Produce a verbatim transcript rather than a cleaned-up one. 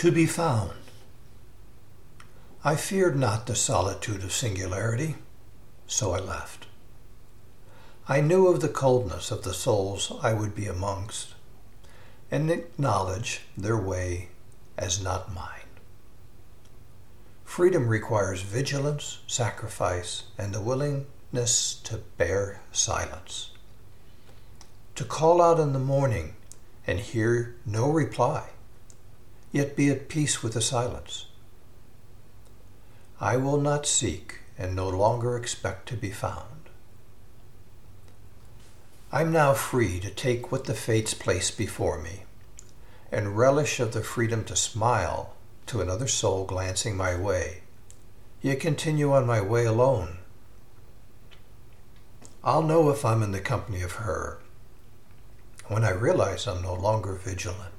To be found. I feared not the solitude of singularity, so I left. I knew of the coldness of the souls I would be amongst, and acknowledge their way as not mine. Freedom requires vigilance, sacrifice, and the willingness to bear silence. To call out in the morning and hear no reply, yet be at peace with the silence. I will not seek and no longer expect to be found. I'm now free to take what the fates place before me, and relish of the freedom to smile to another soul glancing my way, yet continue on my way alone. I'll know if I'm in the company of her when I realize I'm no longer vigilant.